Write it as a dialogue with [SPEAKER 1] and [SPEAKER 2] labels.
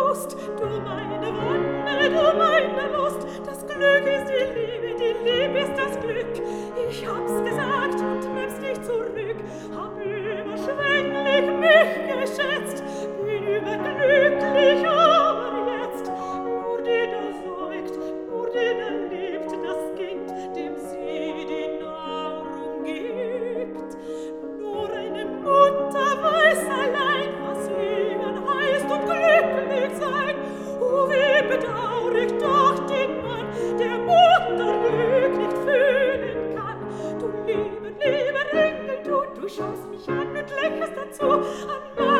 [SPEAKER 1] Lust, du meine Wonne, du meine Lust. Das Glück ist die Liebe ist das Glück. Ich hab's gesagt und nimm's nicht zurück. Hab überschwänglich mich geschätzt, bin überglücklich, aber jetzt nur den säugt, nur den liebt das Kind, dem sie die Nahrung gibt. Nur eine Mutter weiß allein, was Leben heißt und glücklich sein. Oh, wie bedaurig doch den Mann, der Mutter Glück nicht fühlen kann. Du lieber Engel, du schaust mich an und lächelst dazu an